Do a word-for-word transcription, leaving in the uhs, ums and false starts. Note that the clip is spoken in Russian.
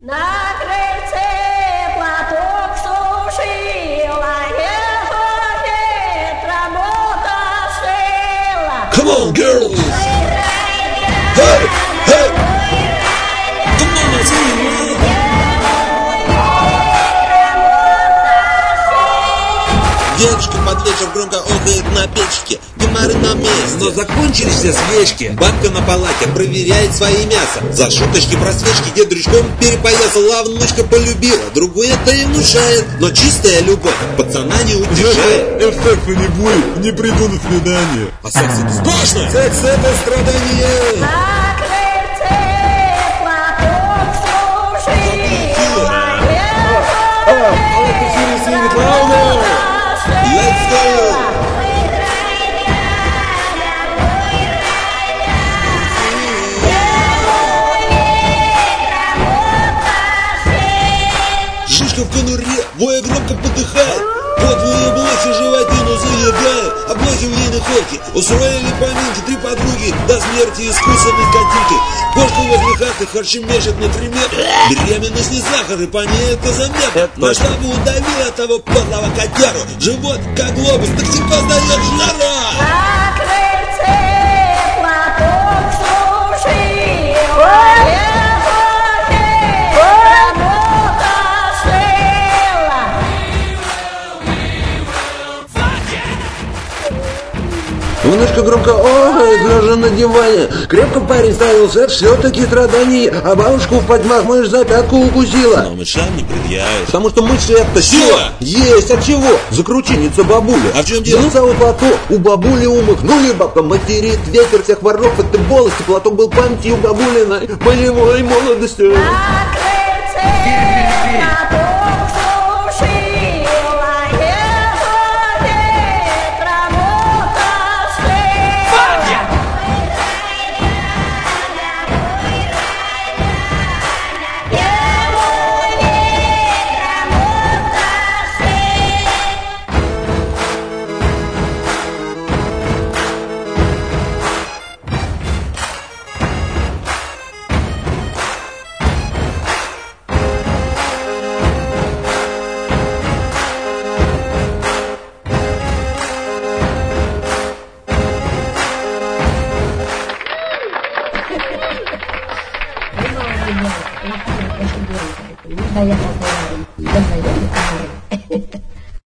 На крыльце платок сушила, ехать работа шила. Come on, girls! Hey, hey! Come on, let's go! Девушка под вечер громко охает на печке. Геморы на месте. Но закончились все свечки. Бабка на палате проверяет свои мясо. За шуточки про свечки дед дрючком перепоясал, а внучка полюбила. Другую это и внушает. Но чистая любовь пацана не утешает. Я в секса не будет, не приду на свидание. А секс это страшно! Секс это страдание! На крыльце платок сушила, ехать работа Let's go! Шишка в конуре, воя громко подыхает. Подвое блоки животину заедает. Облаки в ейной ходке, устроили поминки. Три подруги до смерти искусственной котики. Кошка возле хаты харчемешит на примет. Беременность не сахар, и по ней это заметно. Масштабы удавила того подлого котяру. Живот как глобус, токсикоз дает жара. На крыльце платок сушила, ехать работа шила. Внучка громко охает, лежа на диване. Крепко парень ставился, все-таки страдание. А бабушку в подмах мышь за пятку укусила. Но мышам не предъявишь. Потому что мышь это Сила! Есть, от чего? Закрученница бабуля. А в чем дело? Зацало платок, у бабули умыхнули. Бабка материт ветер всех воров. Это волости, платок был памятью бабулиной полевой молодости. На крыльце платок сушила, ехать работа шила. Да, я